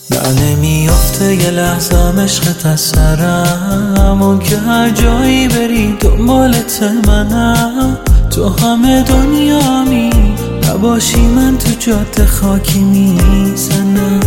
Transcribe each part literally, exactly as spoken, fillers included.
نه نمیافته یه لحظه عشقت از سرم، اون که هر جایی بری دنبالت منم. تو همه دنیامی نباشی من تو جاده خاکی میزنم.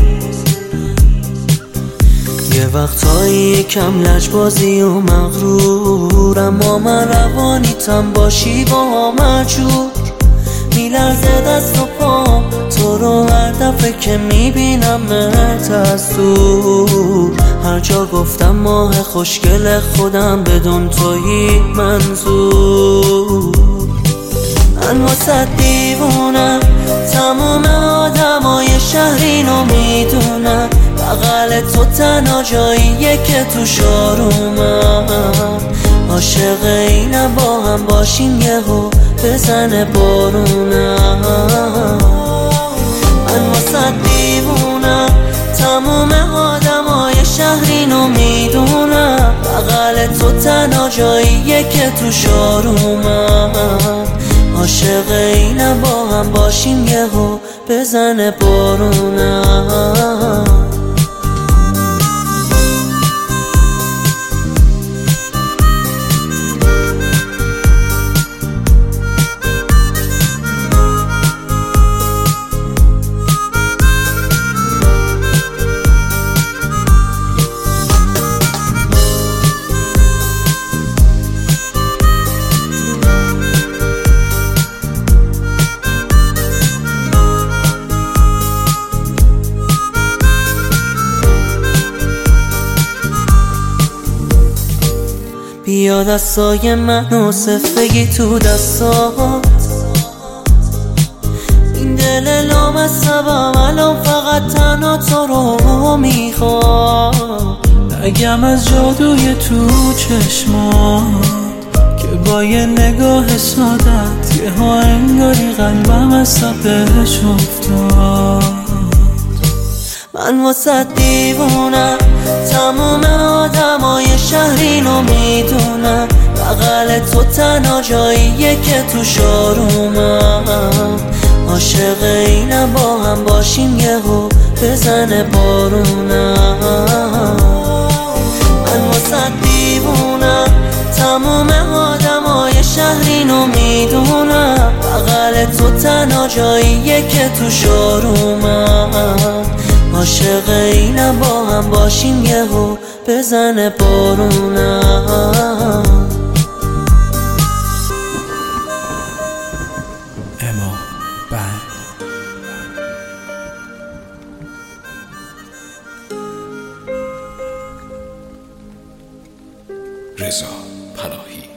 یه وقتایی یکم لجبازی و مغرورم، اما من روانیتم باشی با مجور. میلرزه دست و پام تو رو هر دفعه که میبینم مرت از دور. هر جا گفتم ماه خوشگل خودم بدون تویی منظور. من واسه دیوونم، تموم آدمای شهر اینو میدونم. بغل تو تنها جاییه که تو شارومم. عاشق اینم با هم باشیم یهو بزنه بارونم. من واسه دیوونم، تموم آدمای شهر اینو میدونم. بغل تو تنها جاییه که تو شارومم. عاشق اینم با هم باشیم یهو بزنه بارونم. بیا دستای من و صفگی تو دستات. این دل لامصبم الان فقط تنها تو رو میخواد. نگم از جادوی تو چشمات که با یه نگاه سادت یه ها انگاری قلبم از تپش افتاد. من واسه دیوونم، تموم آدمای شهر اینو میدونم. بغل تو تنها جاییه که تو شارومم. عاشق اینم با هم باشیم یهو بزنه بارونم. من واسه دیوونم، تموم آدمای شهر اینو میدونم. بغل تو تنها جاییه که تو شارومم. عاشق اینم با هم باشیم یهو بزنه بارونم. اما بند رضا پناهی.